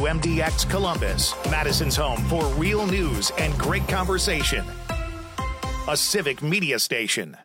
WMDX Columbus, Madison's home for real news and great conversation. A civic media station.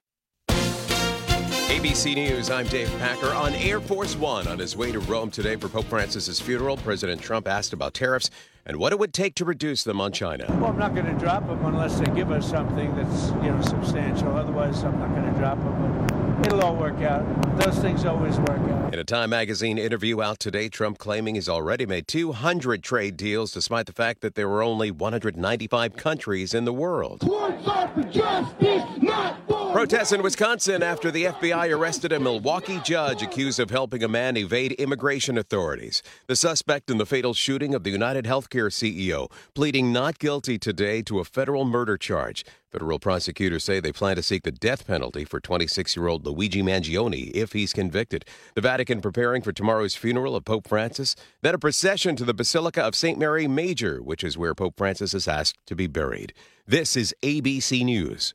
ABC News, I'm Dave Packer. On Air Force One on his way to Rome today for Pope Francis's funeral, President Trump asked about tariffs and what it would take to reduce them on China. Well, I'm not going to drop them unless they give us something that's, substantial. Otherwise, I'm not going to drop them. But it'll all work out. Those things always work out. In a Time magazine interview out today, Trump claiming he's already made 200 trade deals, despite the fact that there were only 195 countries in the world. Protests in Wisconsin after the FBI arrested a Milwaukee judge accused of helping a man evade immigration authorities. The suspect in the fatal shooting of the United Healthcare CEO pleading not guilty today to a federal murder charge. Federal prosecutors say they plan to seek the death penalty for 26-year-old Luigi Mangione if he's convicted. The Vatican preparing for tomorrow's funeral of Pope Francis, then a procession to the Basilica of St. Mary Major, which is where Pope Francis is asked to be buried. This is ABC News.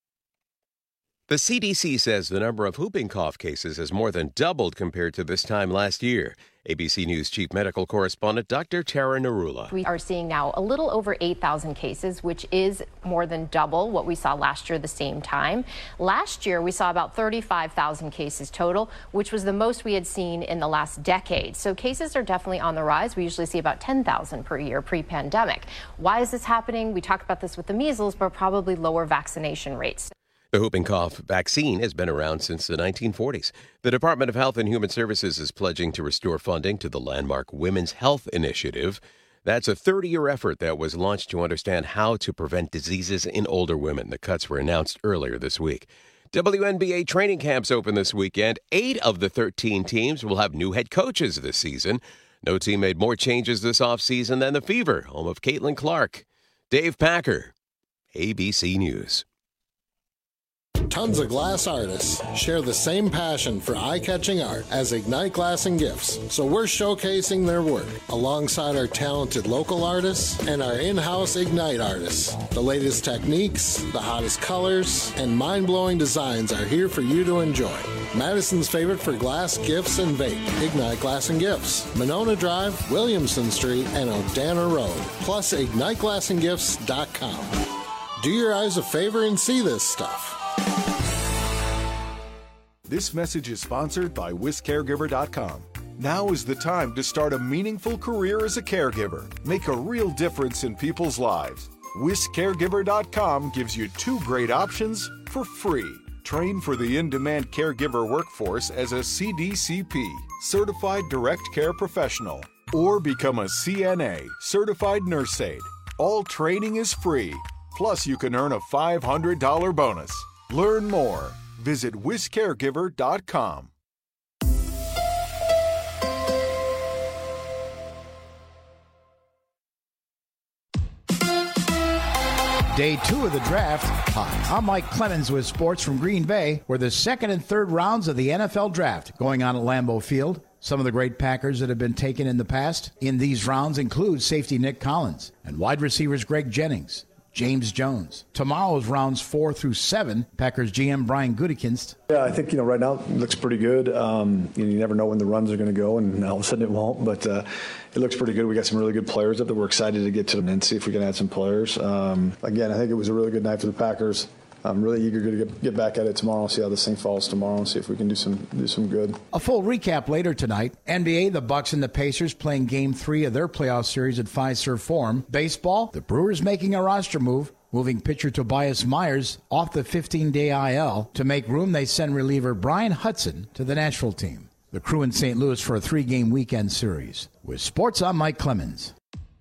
The CDC says the number of whooping cough cases has more than doubled compared to this time last year. ABC News Chief Medical Correspondent Dr. Tara Narula. We are seeing now a little over 8,000 cases, which is more than double what we saw last year the same time. Last year, we saw about 35,000 cases total, which was the most we had seen in the last decade. So cases are definitely on the rise. We usually see about 10,000 per year pre-pandemic. Why is this happening? We talked about this with the measles, but probably lower vaccination rates. The whooping cough vaccine has been around since the 1940s. The Department of Health and Human Services is pledging to restore funding to the landmark Women's Health Initiative. That's a 30-year effort that was launched to understand how to prevent diseases in older women. The cuts were announced earlier this week. WNBA training camps open this weekend. 8 of the 13 teams will have new head coaches this season. No team made more changes this offseason than the Fever, home of Caitlin Clark. Dave Packer, ABC News. Tons of glass artists share the same passion for eye-catching art as Ignite Glass and Gifts, so we're showcasing their work alongside our talented local artists and our in-house Ignite artists. The latest techniques, the hottest colors, and mind-blowing designs are here for you to enjoy. Madison's favorite for glass, gifts, and vape, Ignite Glass and Gifts, Monona Drive, Williamson Street, and Odana Road, plus IgniteGlassandGifts.com. Do your eyes a favor and see this stuff. This message is sponsored by WisCaregiver.com. Now is the time to start a meaningful career as a caregiver. Make a real difference in people's lives. WisCaregiver.com gives you 2 great options for free. Train for the in-demand caregiver workforce as a CDCP, Certified Direct Care Professional, or become a CNA, Certified Nurse Aide. All training is free. Plus, you can earn a $500 bonus. Learn more. Visit WisCaregiver.com. Day 2 of the draft. Hi, I'm Mike Clemens with sports from Green Bay, where the second and third rounds of the NFL draft going on at Lambeau Field. Some of the great Packers that have been taken in the past in these rounds include safety Nick Collins and wide receivers Greg Jennings, James Jones. Tomorrow's rounds 4 through 7, Packers GM Brian Gutekunst. Yeah, I think, right now it looks pretty good. You never know when the runs are going to go, and all of a sudden it won't, but it looks pretty good. We got some really good players up there. We're excited to get to them and see if we can add some players. Again, I think it was a really good night for the Packers. I'm really eager to get back at it tomorrow and see how this thing falls tomorrow and see if we can do some good. A full recap later tonight. NBA, the Bucks and the Pacers playing Game 3 of their playoff series at Fiserv Forum. Baseball, the Brewers making a roster move, moving pitcher Tobias Myers off the 15-day IL. To make room, they send reliever Brian Hudson to the Nashville team. The Crew in St. Louis for a 3-game weekend series. With sports, I'm Mike Clemens.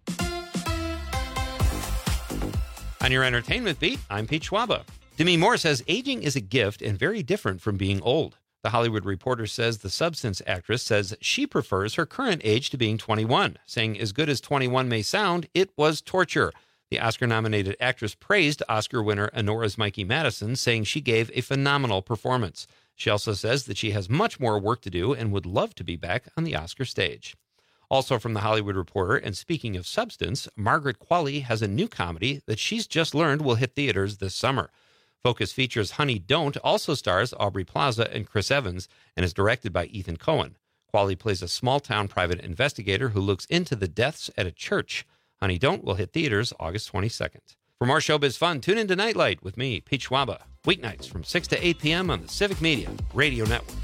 On your entertainment beat, I'm Pete Schwaba. Demi Moore says aging is a gift and very different from being old. The Hollywood Reporter says the Substance actress says she prefers her current age to being 21, saying as good as 21 may sound, it was torture. The Oscar-nominated actress praised Oscar winner Honora's Mikey Madison, saying she gave a phenomenal performance. She also says that she has much more work to do and would love to be back on the Oscar stage. Also from the Hollywood Reporter, and speaking of Substance, Margaret Qualley has a new comedy that she's just learned will hit theaters this summer. Focus features Honey Don't also stars Aubrey Plaza and Chris Evans and is directed by Ethan Coen. Qualley plays a small-town private investigator who looks into the deaths at a church. Honey Don't will hit theaters August 22nd. For more showbiz fun, tune into Nightlight with me, Pete Schwaba, weeknights from 6 to 8 p.m. on the Civic Media Radio Network.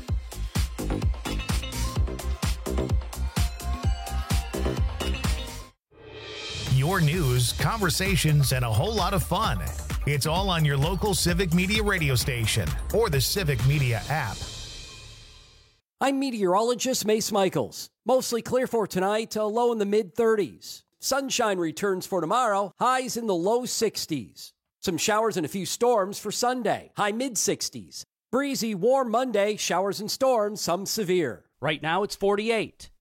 Your news, conversations, and a whole lot of fun. It's all on your local Civic Media radio station or the Civic Media app. I'm meteorologist Mace Michaels. Mostly clear for tonight, a low in the mid-30s. Sunshine returns for tomorrow, highs in the low 60s. Some showers and a few storms for Sunday, high mid-60s. Breezy, warm Monday, showers and storms, some severe. Right now it's 48.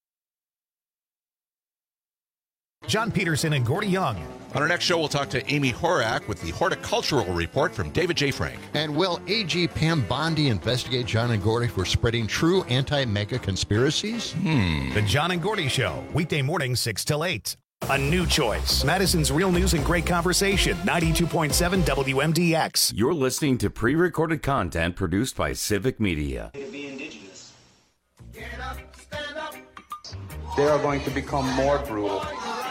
John Peterson and Gordy Young. On our next show, we'll talk to Amy Horak with the Horticultural Report from David J. Frank. And will AG Pam Bondi investigate John and Gordy for spreading true anti-mega conspiracies? The John and Gordy Show, weekday morning 6 till 8. A new choice. Madison's Real News and Great Conversation, 92.7 WMDX. You're listening to pre-recorded content produced by Civic Media. They are going to become more brutal.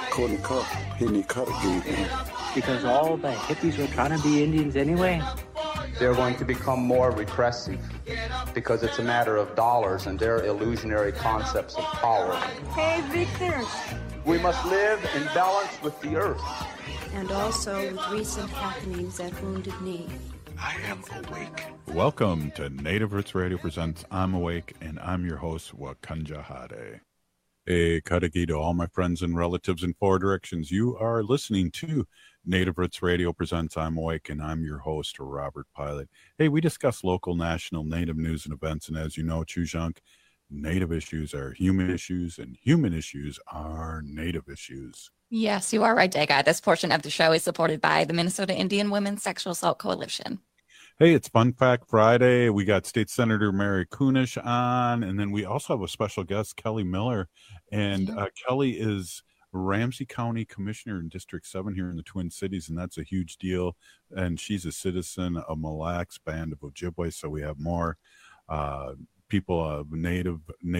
Because all the hippies were trying to be Indians anyway. They're going to become more repressive because it's a matter of dollars and their illusionary concepts of power. Hey, Victor. We must live in balance with the earth. And also with recent happenings at Wounded Knee. I am awake. Welcome to Native Roots Radio presents I'm Awake, and I'm your host, Wakanja Hade. Hey, Kadagi to all my friends and relatives in four directions. You are listening to Native Roots Radio presents I'm Awake, and I'm your host, Robert Pilot. Hey, we discuss local, national, Native news and events, and as you know, Chujunk, Native issues are human issues, and human issues are Native issues. Yes, you are right, Dega. This portion of the show is supported by the Minnesota Indian Women's Sexual Assault Coalition. Hey, it's Fun Fact Friday. We got State Senator Mary Kunesh on, and then we also have a special guest, Kelly Miller. And Kelly is Ramsey County Commissioner in District 7 here in the Twin Cities, and that's a huge deal. And she's a citizen of Mille Lacs Band of Ojibwe, so we have more people of native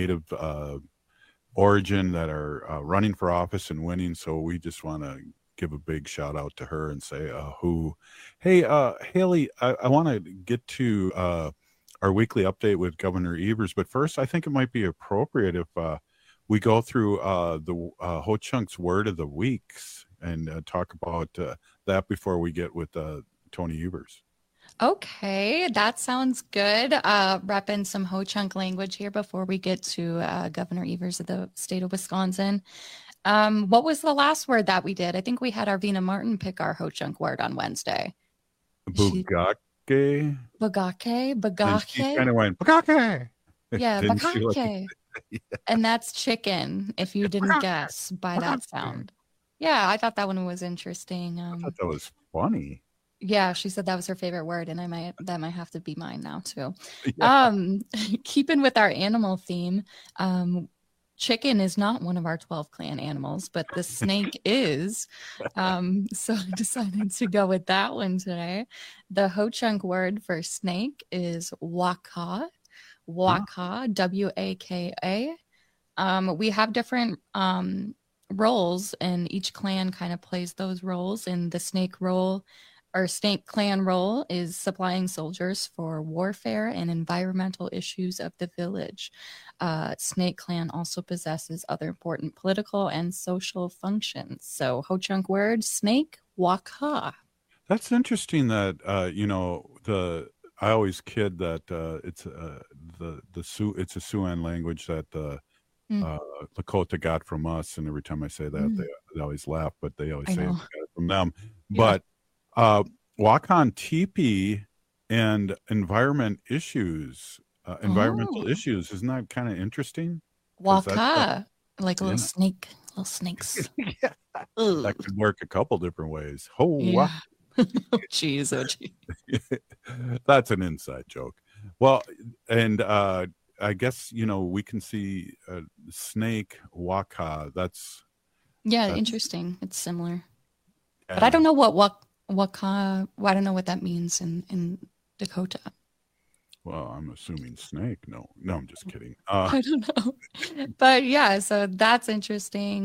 origin that are running for office and winning. So we just want to give a big shout out to her and say Hey, Haley, I want to get to our weekly update with Governor Evers, but first I think it might be appropriate if we go through the Ho-Chunk's Word of the Weeks and talk about that before we get with Tony Evers. Okay, that sounds good. Repping some Ho-Chunk language here before we get to Governor Evers of the state of Wisconsin. What was the last word that we did? I think we had Arvina Martin pick our Ho-Chunk word on Wednesday. Bugake. Bagake. She kind of went, Bagake. Yeah, Bagake. Yeah. And that's chicken, if you didn't guess by that sound. Yeah, I thought that one was interesting. I thought that was funny. Yeah, she said that was her favorite word, and that might have to be mine now too. Yeah. Keeping with our animal theme, chicken is not one of our 12 clan animals, but the snake is. So I decided to go with that one today. The Ho-Chunk word for snake is waka. Waka, W-A-K-A. We have different roles, and each clan kind of plays those roles. And the snake role, or snake clan role, is supplying soldiers for warfare and environmental issues of the village. Snake clan also possesses other important political and social functions. So Ho-Chunk word, snake, waka. That's interesting that, I always kid that it's a Siouan language that Lakota got from us, and every time I say that, they always laugh, but they always say they got it from them. Yeah. But Wakan Teepee and environmental issues, isn't that kind of interesting? Waka, like a little snake, little snakes. Yeah. That could work a couple different ways. Geez. That's an inside joke. Well, and I guess we can see snake waka. That's interesting. It's similar, but I don't know what waka. I don't know what that means in Dakota. Well, I'm assuming snake. No, I'm just kidding. I don't know. But yeah, so that's interesting.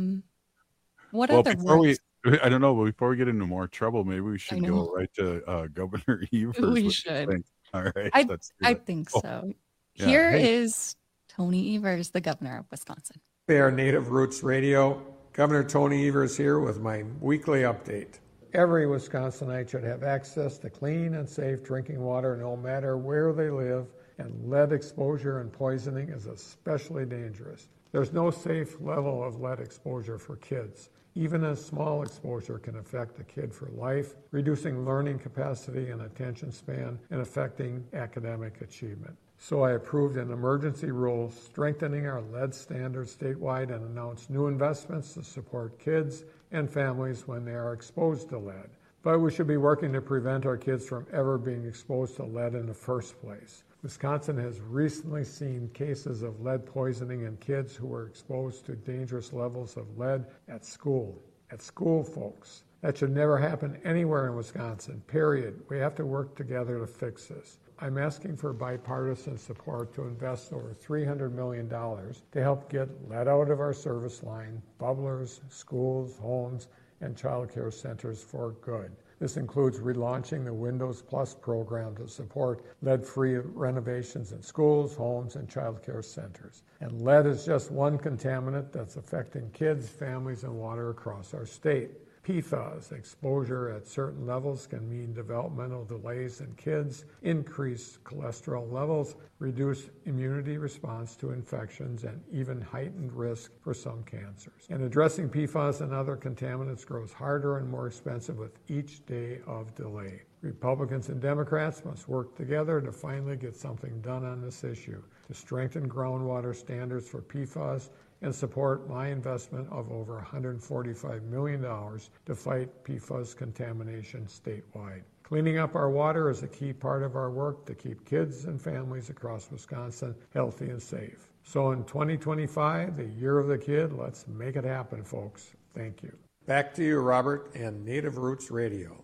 What Well, other before words? I don't know, but before we get into more trouble, maybe we should go right to Governor Evers. We should. All right. I think so. Yeah. Here is Tony Evers, the governor of Wisconsin. They are Native Roots Radio. Governor Tony Evers here with my weekly update. Every Wisconsinite should have access to clean and safe drinking water no matter where they live, and lead exposure and poisoning is especially dangerous. There's no safe level of lead exposure for kids. Even a small exposure can affect a kid for life, reducing learning capacity and attention span and affecting academic achievement. So I approved an emergency rule strengthening our lead standards statewide and announced new investments to support kids and families when they are exposed to lead. But we should be working to prevent our kids from ever being exposed to lead in the first place. Wisconsin has recently seen cases of lead poisoning in kids who were exposed to dangerous levels of lead at school. At school, folks. That should never happen anywhere in Wisconsin, period. We have to work together to fix this. I'm asking for bipartisan support to invest over $300 million to help get lead out of our service line, bubblers, schools, homes, and child care centers for good. This includes relaunching the Windows Plus program to support lead-free renovations in schools, homes, and child care centers. And lead is just one contaminant that's affecting kids, families, and water across our state. PFAS exposure at certain levels can mean developmental delays in kids, increased cholesterol levels, reduced immunity response to infections, and even heightened risk for some cancers. And addressing PFAS and other contaminants grows harder and more expensive with each day of delay. Republicans and Democrats must work together to finally get something done on this issue, to strengthen groundwater standards for PFAS and support my investment of over $145 million to fight PFAS contamination statewide. Cleaning up our water is a key part of our work to keep kids and families across Wisconsin healthy and safe. So in 2025, the year of the kid, let's make it happen, folks. Thank you. Back to you, Robert, and Native Roots Radio.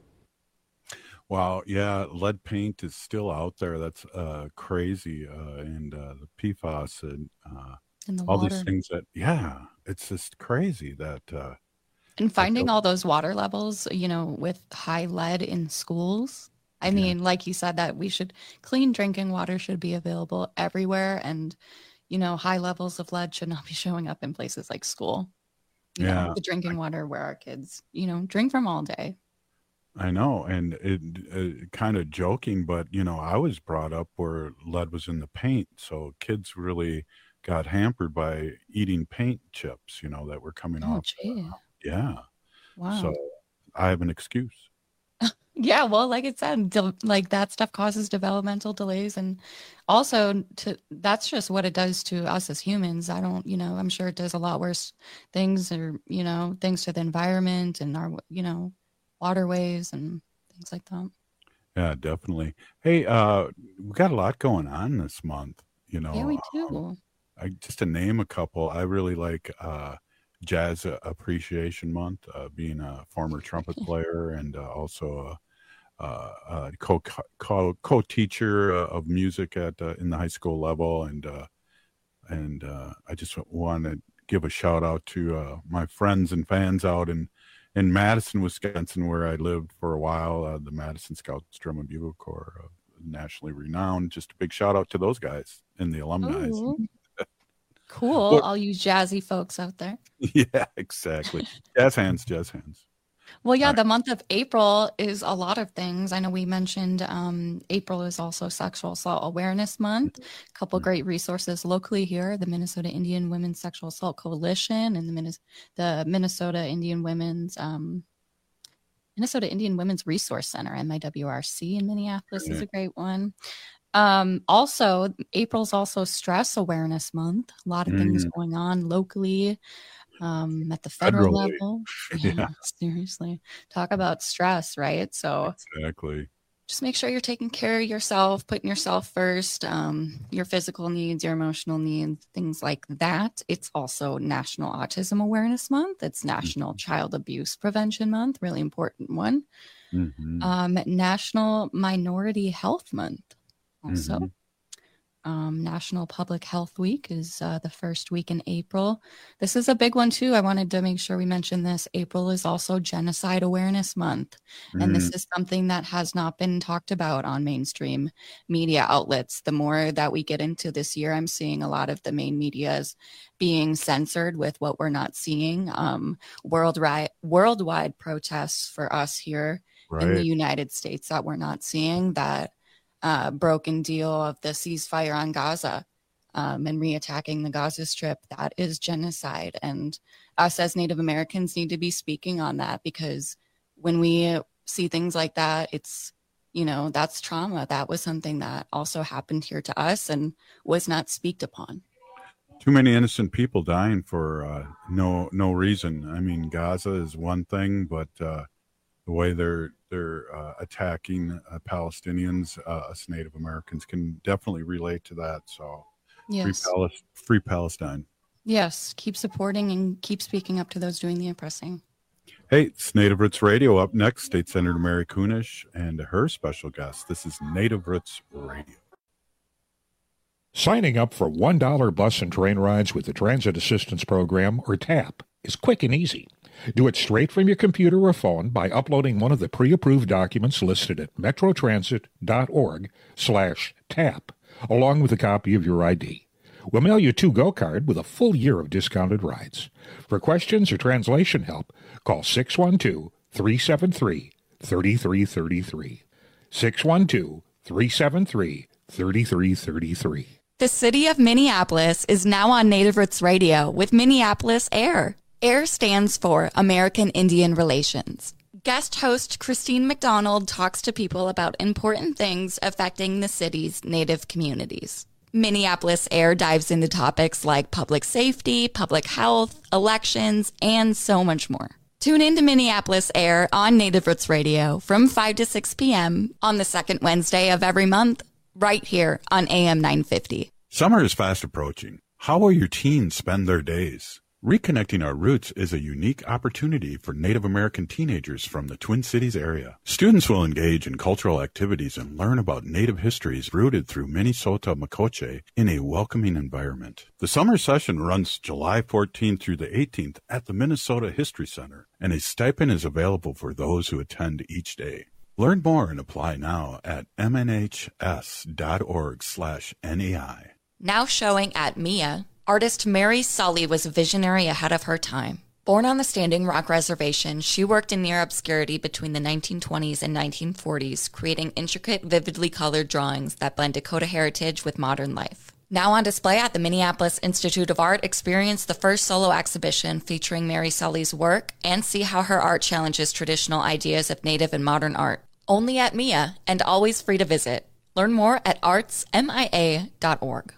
Wow, yeah, lead paint is still out there. That's crazy. And the PFAS and all water. These things that, it's just crazy that. And finding all those water levels, with high lead in schools. I mean, like you said, that clean drinking water should be available everywhere. And, high levels of lead should not be showing up in places like school. You know, the drinking water where our kids, drink from all day. I know. And it kind of joking, but, I was brought up where lead was in the paint. So kids really got hampered by eating paint chips, that were coming off. Gee. Yeah. Wow. So I have an excuse. Yeah, well, like it said, that stuff causes developmental delays, and also that's just what it does to us as humans. I'm sure it does a lot worse things, or things to the environment and our waterways and things like that. Yeah, definitely. Hey, we got a lot going on this month. Yeah, we do. Just to name a couple, I really like Jazz Appreciation Month, being a former trumpet player and also a co-teacher of music at in the high school level, and I just want to give a shout out to my friends and fans out in Madison, Wisconsin, where I lived for a while. The Madison Scouts Drum and Bugle Corps, nationally renowned. Just a big shout out to those guys and the alumni. Cool. All you jazzy folks out there. Yeah, exactly. Jazz hands. Well, yeah, the month of April is a lot of things. I know we mentioned April is also Sexual Assault Awareness Month. A couple great resources locally here, the Minnesota Indian Women's Sexual Assault Coalition and the Minnesota Indian Women's Resource Center, MIWRC in Minneapolis is a great one. Also, April's also Stress Awareness Month. A lot of things going on locally, at the federal level. Yeah, seriously. Talk about stress, right? So exactly. Just make sure you're taking care of yourself, putting yourself first, your physical needs, your emotional needs, things like that. It's also National Autism Awareness Month. It's National Child Abuse Prevention Month, really important one. National Minority Health Month. also. Mm-hmm. National Public Health Week is the first week in April. This is a big one too. I wanted to make sure we mentioned this. April is also Genocide Awareness Month. And this is something that has not been talked about on mainstream media outlets. The more that we get into this year, I'm seeing a lot of the main medias being censored with what we're not seeing. Worldwide protests for us here in the United States that we're not seeing, that broken deal of the ceasefire on Gaza and reattacking the Gaza Strip, that is genocide. And us as Native Americans need to be speaking on that, because when we see things like that, it's, you know, that's trauma. That was something that also happened here to us and was not speaked upon. Too many innocent people dying for no reason. I mean, Gaza is one thing, but the way they're attacking Palestinians, us Native Americans can definitely relate to that. So yes. Free Palestine. Yes, keep supporting and keep speaking up to those doing the oppressing. Hey, it's Native Roots Radio. Up next, State Senator Mary Kunesh and her special guest. This is Native Roots Radio. Signing up for $1 bus and train rides with the Transit Assistance Program, or TAP, is quick and easy. Do it straight from your computer or phone by uploading one of the pre-approved documents listed at metrotransit.org/TAP, along with a copy of your ID. We'll mail you a to-go card with a full year of discounted rides. For questions or translation help, call 612-373-3333. 612-373-3333. The city of Minneapolis is now on Native Roots Radio with Minneapolis AIR. AIR stands for American Indian Relations. Guest host Christine McDonald talks to people about important things affecting the city's Native communities. Minneapolis AIR dives into topics like public safety, public health, elections, and so much more. Tune in to Minneapolis AIR on Native Roots Radio from 5 to 6 p.m. on the second Wednesday of every month, right here on AM 950. Summer is fast approaching. How will your teens spend their days? Reconnecting Our Roots is a unique opportunity for Native American teenagers from the Twin Cities area. Students will engage in cultural activities and learn about Native histories rooted through Minnesota Makoche in a welcoming environment. The summer session runs July 14th through the 18th at the Minnesota History Center, and a stipend is available for those who attend each day. Learn more and apply now at mnhs.org/NEI. Now showing at MIA, artist Mary Sully was a visionary ahead of her time. Born on the Standing Rock Reservation, she worked in near obscurity between the 1920s and 1940s, creating intricate, vividly colored drawings that blend Dakota heritage with modern life. Now on display at the Minneapolis Institute of Art, experience the first solo exhibition featuring Mary Sully's work and see how her art challenges traditional ideas of Native and modern art. Only at MIA, and always free to visit. Learn more at artsmia.org.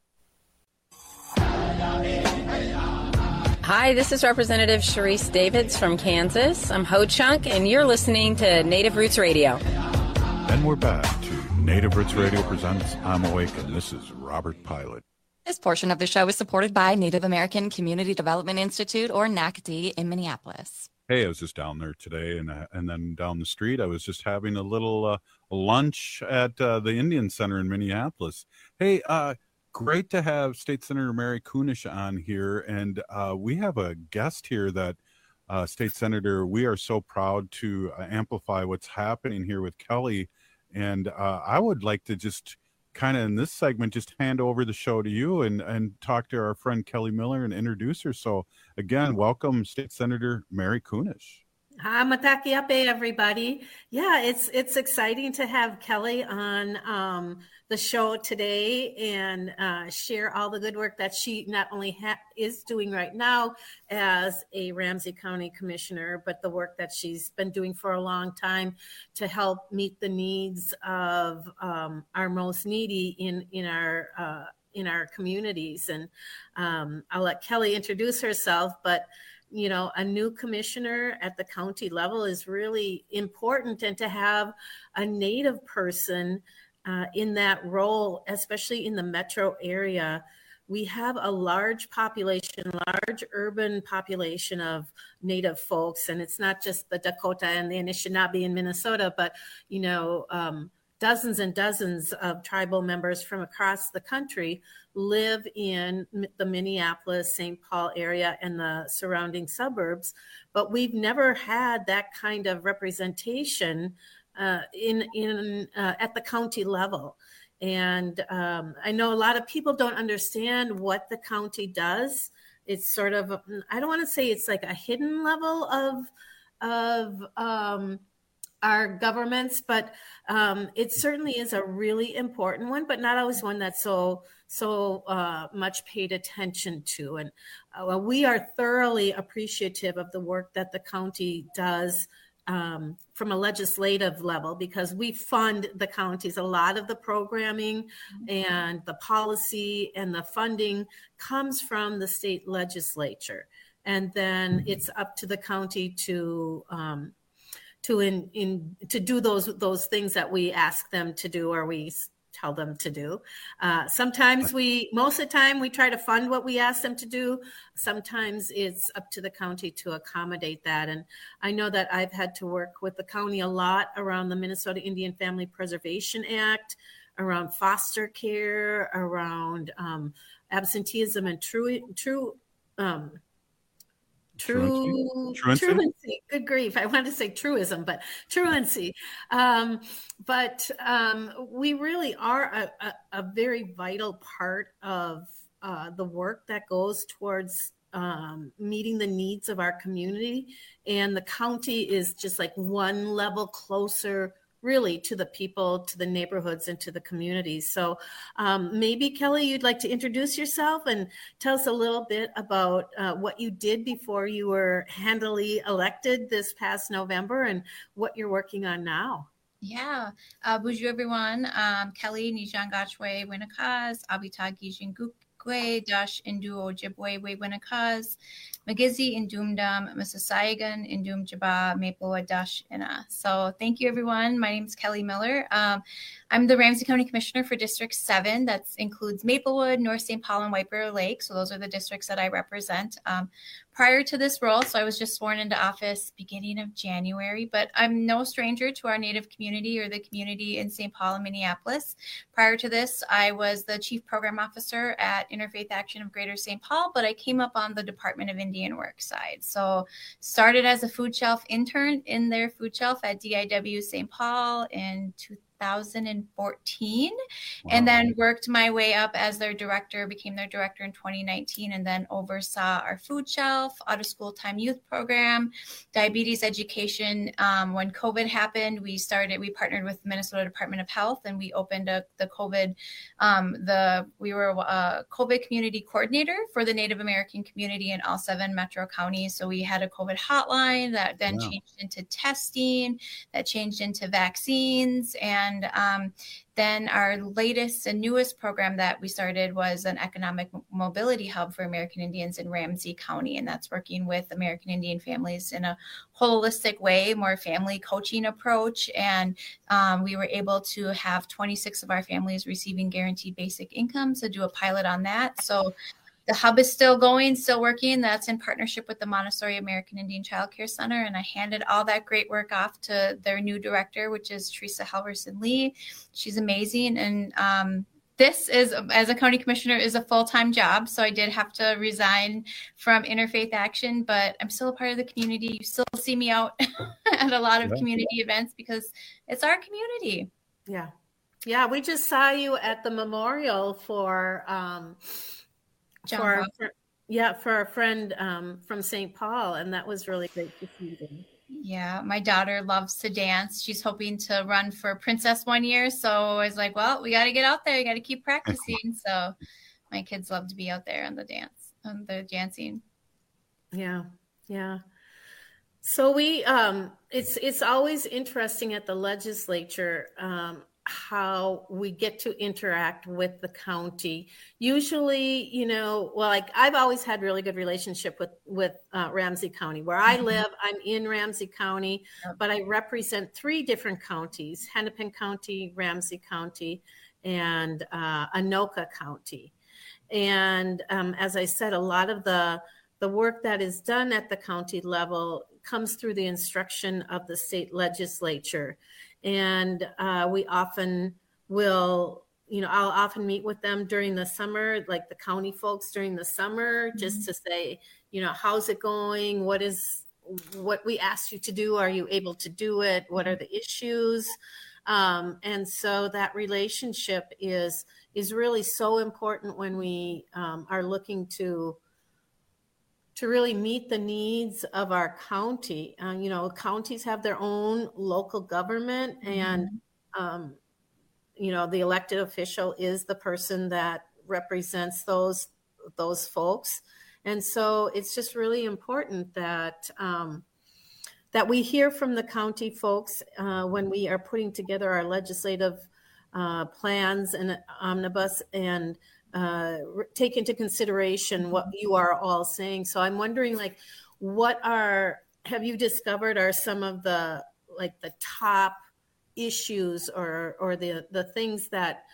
Hi, this is Representative Sharice Davids from Kansas. I'm Ho Chunk, and you're listening to Native Roots Radio. And we're back to Native Roots Radio presents I'm Awake, and this is Robert Pilot. This portion of the show is supported by Native American Community Development Institute, or NACD, in Minneapolis. Hey, I was just down there today, and then down the street, I was just having a little lunch at the Indian Center in Minneapolis. Hey, great to have State Senator Mary Kunesh on here, and we have a guest here that, State Senator, we are so proud to amplify what's happening here with Kelly, and I would like to just kind of in this segment just hand over the show to you and talk to our friend Kelly Miller and introduce her. So again, welcome State Senator Mary Kunesh. Hi, Matakiape, everybody. Yeah, it's exciting to have Kelly on the show today and share all the good work that she not only is doing right now as a Ramsey County Commissioner, but the work that she's been doing for a long time to help meet the needs of our most needy in our communities. And I'll let Kelly introduce herself, but you know, a new commissioner at the county level is really important, and to have a Native person in that role, especially in the metro area. We have a large urban population of Native folks, and it's not just the Dakota and the Anishinaabe in Minnesota, but, you know, dozens and dozens of tribal members from across the country live in the Minneapolis, St. Paul area and the surrounding suburbs, but we've never had that kind of representation at the county level. And I know a lot of people don't understand what the county does. It's sort of, I don't want to say it's like a hidden level of our governments, but it certainly is a really important one, but not always one that's so much paid attention to. And we are thoroughly appreciative of the work that the county does from a legislative level, because we fund the counties. A lot of the programming and the policy and the funding comes from the state legislature. And then it's up to the county to do those things that we ask them to do, or we tell them to do. Sometimes most of the time we try to fund what we ask them to do. Sometimes it's up to the county to accommodate that. And I know that I've had to work with the county a lot around the Minnesota Indian Family Preservation Act, around foster care, around absenteeism and truancy. Good grief. I wanted to say truism, but truancy. But we really are a very vital part of the work that goes towards meeting the needs of our community. And the county is just like one level closer really to the people, to the neighborhoods, and to the communities. So maybe, Kelly, you'd like to introduce yourself and tell us a little bit about what you did before you were handily elected this past November and what you're working on now. Yeah. Bonjour, everyone. Kelly Nijangachwe Winnekaz, Abita Gijingukwe, Dash Indu Ojibwe Winnekaz, Magizi Indumdam, Mississaugan Indum Jaba Maple Dash Ina. So thank you, everyone. My name is Kelly Miller. I'm the Ramsey County Commissioner for District 7. That includes Maplewood, North St. Paul, and White Bear Lake. So those are the districts that I represent. Prior to this role, so I was just sworn into office beginning of January, but I'm no stranger to our Native community or the community in St. Paul and Minneapolis. Prior to this, I was the Chief Program Officer at Interfaith Action of Greater St. Paul, but I came up on the Department of Indian Work side. So started as a food shelf intern in their food shelf at DIW St. Paul in 2014, and then worked my way up as their director, became their director in 2019, and then oversaw our food shelf, out of school time youth program, diabetes education. When COVID happened, we partnered with the Minnesota Department of Health, and we opened the COVID, we were a COVID community coordinator for the Native American community in all 7 metro counties. So we had a COVID hotline that then changed into testing, that changed into vaccines, and then our latest and newest program that we started was an economic mobility hub for American Indians in Ramsey County. And that's working with American Indian families in a holistic way, more family coaching approach. And we were able to have 26 of our families receiving guaranteed basic income. So do a pilot on that. So the hub is still going, still working. That's in partnership with the Montessori American Indian Child Care Center. And I handed all that great work off to their new director, which is Teresa Halverson-Lee. She's amazing. And this is, as a county commissioner, is a full-time job. So I did have to resign from Interfaith Action, but I'm still a part of the community. You still see me out at a lot of community events because it's our community. Yeah. Yeah. We just saw you at the memorial for for a friend from St. Paul, and that was really great to see them. Yeah, my daughter loves to dance. She's hoping to run for princess one year, so I was like, well, we got to get out there. You got to keep practicing. So my kids love to be out there on the dancing. Yeah. So we it's always interesting at the legislature how we get to interact with the county. Usually, I've always had really good relationship with Ramsey County. Where I live, I'm in Ramsey County, but I represent 3 different counties: Hennepin County, Ramsey County, and Anoka County. And as I said, a lot of the work that is done at the county level comes through the instruction of the state legislature. And we often will, I'll often meet with them during the summer, like the county folks during the summer, just to say, how's it going? What we asked you to do, are you able to do it? What are the issues? And so that relationship is really so important when we are looking to really meet the needs of our county. Counties have their own local government, and the elected official is the person that represents those folks. And so it's just really important that that we hear from the county folks when we are putting together our legislative plans and omnibus, and take into consideration what you are all saying. So I'm wondering, have you discovered are some of the top issues or the things that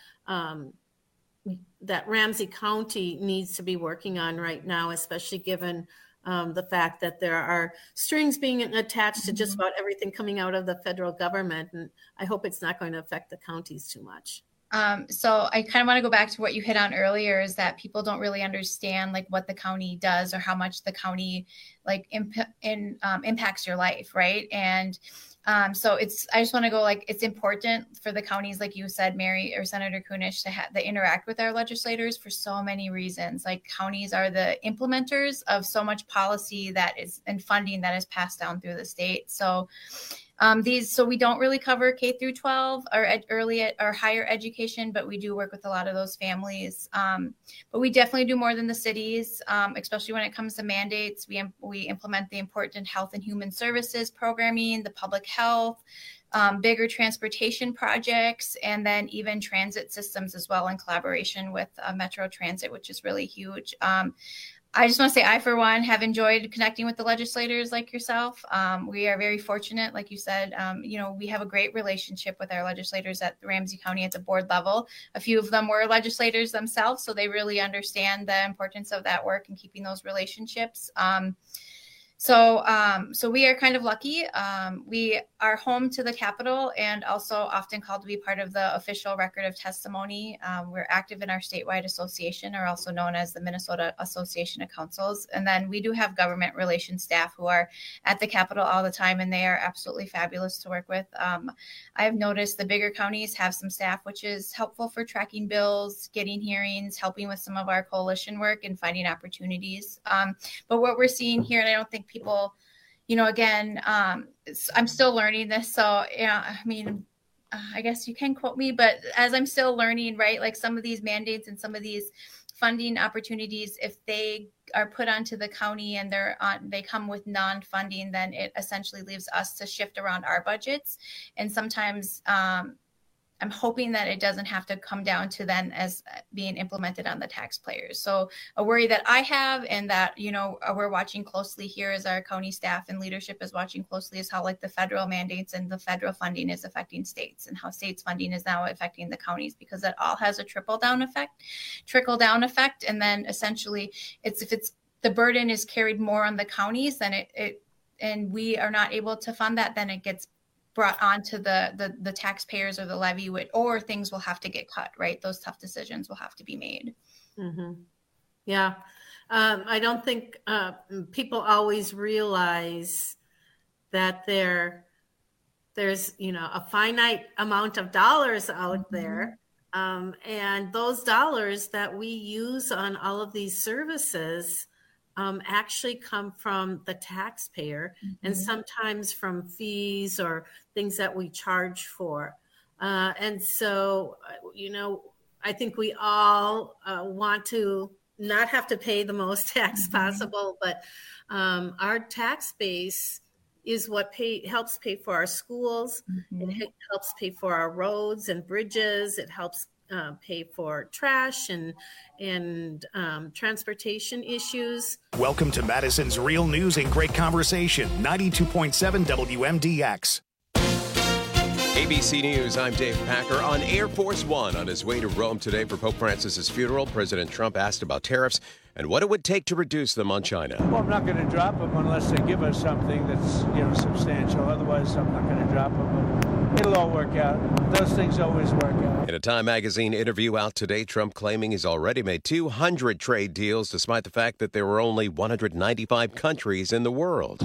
that Ramsey County needs to be working on right now, especially given the fact that there are strings being attached to just about everything coming out of the federal government. And I hope it's not going to affect the counties too much. So I kind of want to go back to what you hit on earlier, is that people don't really understand what the county does or how much the county impacts your life. Right. And so I just want to go, it's important for the counties, like you said, Mary or Senator Kunish, to interact with our legislators for so many reasons. Counties are the implementers of so much policy and funding that is passed down through the state. So so we don't really cover K through 12 or early or higher education, but we do work with a lot of those families. But we definitely do more than the cities, especially when it comes to mandates. We implement the important health and human services programming, the public health, bigger transportation projects, and then even transit systems as well, in collaboration with Metro Transit, which is really huge. I just want to say, I, for one, have enjoyed connecting with the legislators like yourself. We are very fortunate, like you said, we have a great relationship with our legislators at Ramsey County at the board level. A few of them were legislators themselves, so they really understand the importance of that work and keeping those relationships. So we are kind of lucky. We are home to the Capitol and also often called to be part of the official record of testimony. We're active in our statewide association, or also known as the Minnesota Association of Councils. And then we do have government relations staff who are at the Capitol all the time, and they are absolutely fabulous to work with. I've noticed the bigger counties have some staff, which is helpful for tracking bills, getting hearings, helping with some of our coalition work and finding opportunities. But what we're seeing here, and I don't think people, again, I'm still learning this. So, I guess you can quote me, but as I'm still learning, right, some of these mandates and some of these funding opportunities, if they are put onto the county and they come with non-funding, then it essentially leaves us to shift around our budgets. And sometimes, I'm hoping that it doesn't have to come down to then as being implemented on the taxpayers. So a worry that I have, and that, we're watching closely here as our county staff and leadership is watching closely, is how the federal mandates and the federal funding is affecting states, and how states funding is now affecting the counties, because that all has a trickle down effect. And then essentially if the burden is carried more on the counties, then and we are not able to fund that, then it gets brought onto the taxpayers or the levy, or things will have to get cut, right? Those tough decisions will have to be made. Mm-hmm. Yeah. I don't think people always realize that there's, a finite amount of dollars out there. And those dollars that we use on all of these services actually come from the taxpayer, and sometimes from fees or things that we charge for. And so, I think we all want to not have to pay the most tax possible, but our tax base is what helps pay for our schools. It helps pay for our roads and bridges. It helps pay for trash and transportation issues. Welcome to Madison's Real News and Great Conversation, 92.7 WMDX. ABC News, I'm Dave Packer. On Air Force One on his way to Rome today for Pope Francis's funeral, President Trump asked about tariffs and what it would take to reduce them on China. Well, I'm not going to drop them unless they give us something that's, substantial. Otherwise, I'm not going to drop them. it'll all work out. Those things always work out. In a Time magazine interview out today, Trump claiming he's already made 200 trade deals, despite the fact that there were only 195 countries in the world.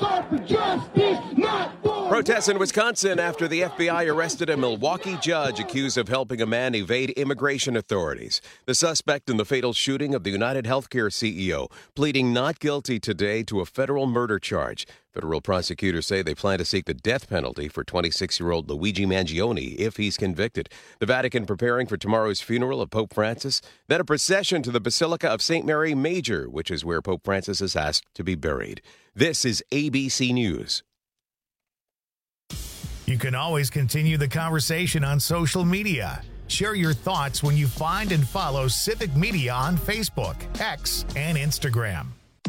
Protests in Wisconsin after the FBI arrested a Milwaukee judge accused of helping a man evade immigration authorities. The suspect in the fatal shooting of the United Healthcare CEO pleading not guilty today to a federal murder charge. Federal prosecutors say they plan to seek the death penalty for 26-year-old Luigi Mangione if he's convicted. The Vatican preparing for tomorrow's funeral of Pope Francis, then a procession to the Basilica of St. Mary Major, which is where Pope Francis is asked to be buried. This is ABC News. You can always continue the conversation on social media. Share your thoughts when you find and follow Civic Media on Facebook, X, and Instagram.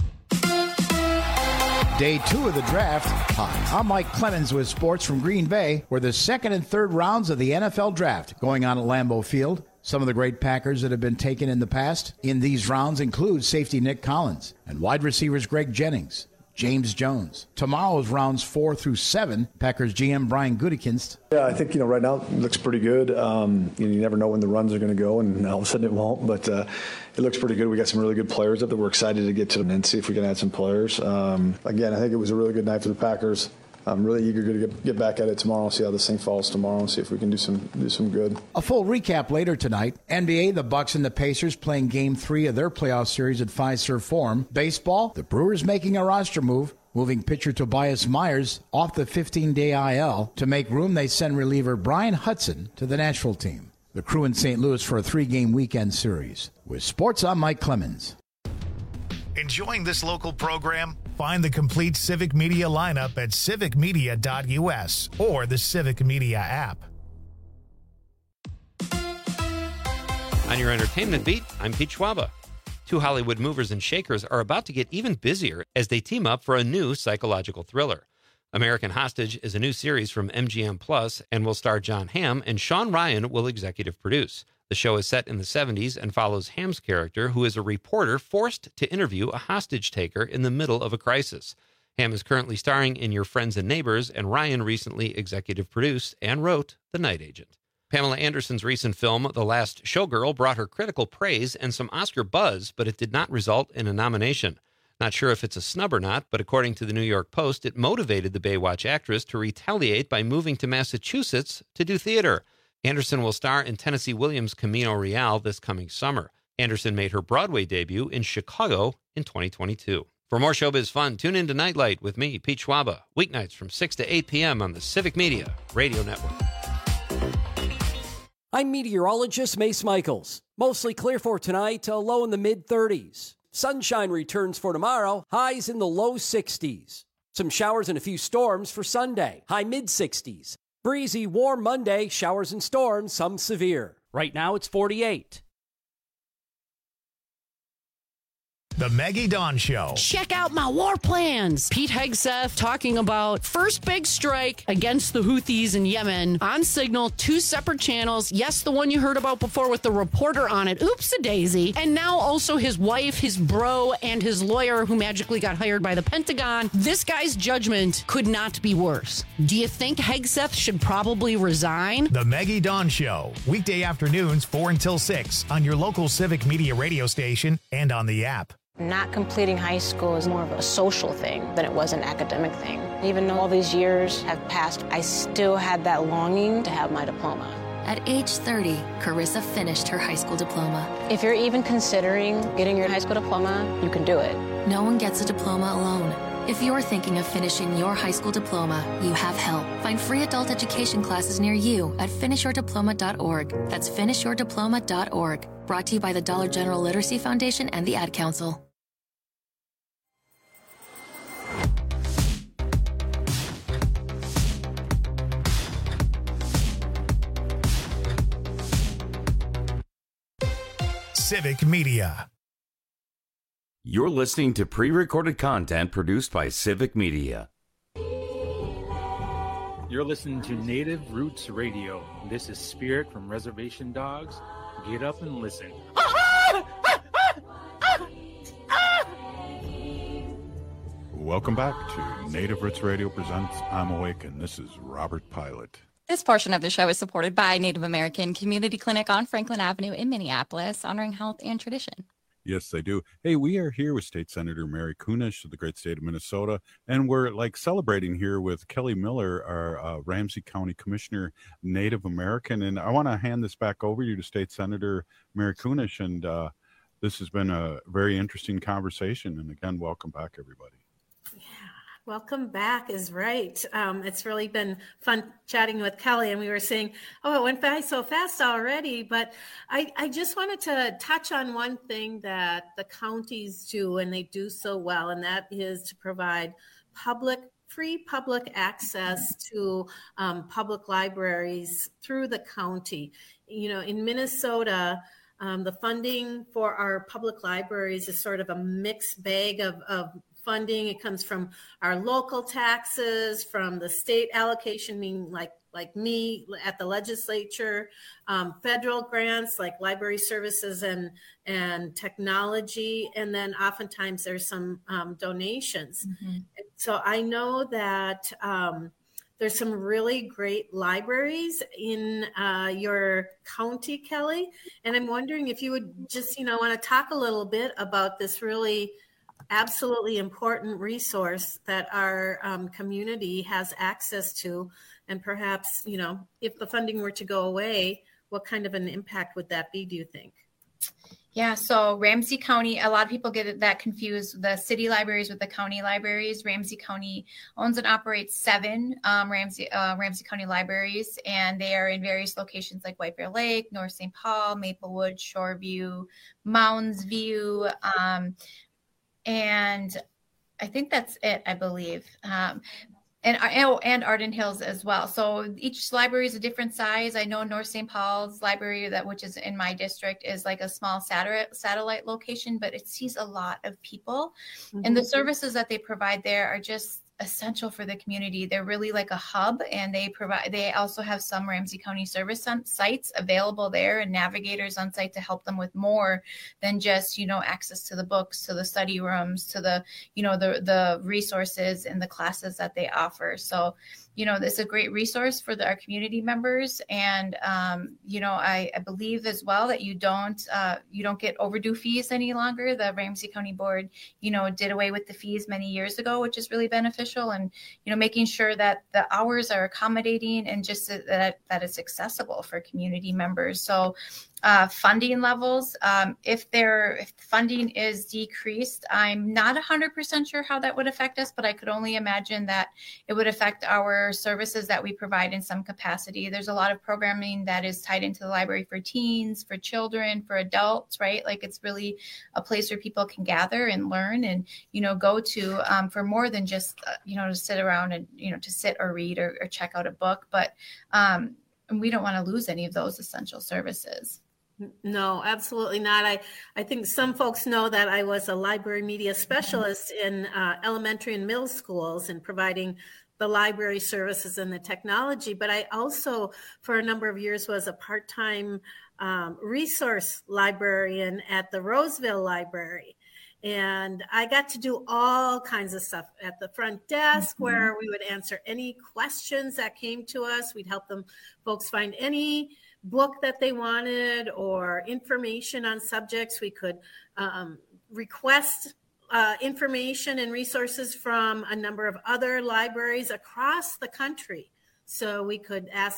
Day 2 of the draft. Hi, I'm Mike Clemens with sports from Green Bay, where the second and third rounds of the NFL draft going on at Lambeau Field. Some of the great Packers that have been taken in the past in these rounds include safety Nick Collins and wide receivers Greg Jennings, James Jones. Tomorrow's rounds 4 through 7, Packers GM Brian Gutekunst. Yeah, I think, right now it looks pretty good. You never know when the runs are going to go, and all of a sudden it won't, but it looks pretty good. We got some really good players up there. We're excited to get to them and see if we can add some players. Again, I think it was a really good night for the Packers. I'm really eager to get back at it tomorrow and see how this thing falls tomorrow and see if we can do some good. A full recap later tonight. NBA, the Bucks and the Pacers playing Game 3 of their playoff series at Fiserv Forum. Baseball, the Brewers making a roster move, moving pitcher Tobias Myers off the 15-day IL. To make room, they send reliever Brian Hudson to the Nashville team. The Crew in St. Louis for a 3-game weekend series. With sports, I'm Mike Clemens. Enjoying this local program? Find the complete Civic Media lineup at civicmedia.us or the Civic Media app. On your entertainment beat, I'm Pete Schwaba. Two Hollywood movers and shakers are about to get even busier as they team up for a new psychological thriller. American Hostage is a new series from MGM Plus and will star Jon Hamm, and Sean Ryan will executive produce. The show is set in the 70s and follows Hamm's character, who is a reporter forced to interview a hostage taker in the middle of a crisis. Hamm is currently starring in Your Friends and Neighbors, and Ryan recently executive produced and wrote The Night Agent. Pamela Anderson's recent film, The Last Showgirl, brought her critical praise and some Oscar buzz, but it did not result in a nomination. Not sure if it's a snub or not, but according to the New York Post, it motivated the Baywatch actress to retaliate by moving to Massachusetts to do theater. Anderson will star in Tennessee Williams' Camino Real this coming summer. Anderson made her Broadway debut in Chicago in 2022. For more showbiz fun, tune in to Nightlight with me, Pete Schwaba, weeknights from 6 to 8 p.m. on the Civic Media Radio Network. I'm meteorologist Mace Michaels. Mostly clear for tonight, a low in the mid-30s. Sunshine returns for tomorrow, highs in the low 60s. Some showers and a few storms for Sunday, high mid-60s. Breezy, warm Monday, showers and storms, some severe. Right now it's 48. The Maggie Dawn Show. Check out my war plans. Pete Hegseth talking about first big strike against the Houthis in Yemen on Signal, 2 separate channels. Yes, the one you heard about before with the reporter on it. Oops-a-daisy. And now also his wife, his bro, and his lawyer who magically got hired by the Pentagon. This guy's judgment could not be worse. Do you think Hegseth should probably resign? The Maggie Dawn Show. Weekday afternoons 4 until 6 on your local Civic Media radio station and on the app. Not completing high school is more of a social thing than it was an academic thing. Even though all these years have passed, I still had that longing to have my diploma. At age 30, Carissa finished her high school diploma. If you're even considering getting your high school diploma, you can do it. No one gets a diploma alone. If you're thinking of finishing your high school diploma, you have help. Find free adult education classes near you at finishyourdiploma.org. That's finishyourdiploma.org. Brought to you by the Dollar General Literacy Foundation and the Ad Council. Civic Media. You're listening to pre-recorded content produced by Civic Media. You're listening to Native Roots Radio. This is Spirit from Reservation Dogs. Get up and listen. Welcome back to Native Roots Radio presents I'm Awake, and this is Robert Pilot. This portion of the show is supported by Native American Community Clinic on Franklin Avenue in Minneapolis, honoring health and tradition. Yes, they do. Hey, we are here with State Senator Mary Kunesh of the great state of Minnesota, and we're celebrating here with Kelly Miller, our Ramsey County Commissioner, Native American. And I want to hand this back over to you to State Senator Mary Kunesh. And this has been a very interesting conversation. And again, welcome back, everybody. Welcome back is right. It's really been fun chatting with Kelly, and we were saying, oh, it went by so fast already. But I just wanted to touch on one thing that the counties do, and they do so well, and that is to provide free public access to public libraries through the county. You know, in Minnesota, the funding for our public libraries is sort of a mixed bag of funding. It comes from our local taxes, from the state allocation, meaning like me at the legislature, federal grants like library services and technology, and then oftentimes there's some donations. Mm-hmm. So I know that there's some really great libraries in your county, Kelly, and I'm wondering if you would just, want to talk a little bit about this really absolutely important resource that our community has access to, and perhaps, if the funding were to go away, what kind of an impact would that be, do you think? Yeah, so Ramsey County, a lot of people get that confused, the city libraries with the county libraries. Ramsey County owns and operates 7 Ramsey County libraries, and they are in various locations like White Bear Lake, North St. Paul, Maplewood, Shoreview, Mounds View, and I think that's it, I believe. And Arden Hills as well. So each library is a different size. I know North St. Paul's library, which is in my district, is like a small satellite location, but it sees a lot of people. Mm-hmm. And the services that they provide there are just essential for the community. They're really like a hub, and they also have some Ramsey County service sites available there, and navigators on site to help them with more than just, access to the books, to the study rooms, to the, the resources and the classes that they offer. So, this is a great resource for our community members. And, I believe as well that you don't get overdue fees any longer. The Ramsey County Board, did away with the fees many years ago, which is really beneficial. And, making sure that the hours are accommodating and just that it's accessible for community members. So, funding levels, if funding is decreased, I'm not 100% sure how that would affect us, but I could only imagine that it would affect our services that we provide in some capacity. There's a lot of programming that is tied into the library for teens, for children, for adults, right? Like it's really a place where people can gather and learn and, go to for more than just, to sit around and, to sit or read or check out a book. But we don't want to lose any of those essential services. No, absolutely not. I think some folks know that I was a library media specialist in elementary and middle schools and providing the library services and the technology. But I also, for a number of years, was a part-time resource librarian at the Roseville Library. And I got to do all kinds of stuff at the front desk where we would answer any questions that came to us. We'd help folks find any book that they wanted or information on subjects. We could request information and resources from a number of other libraries across the country. So we could ask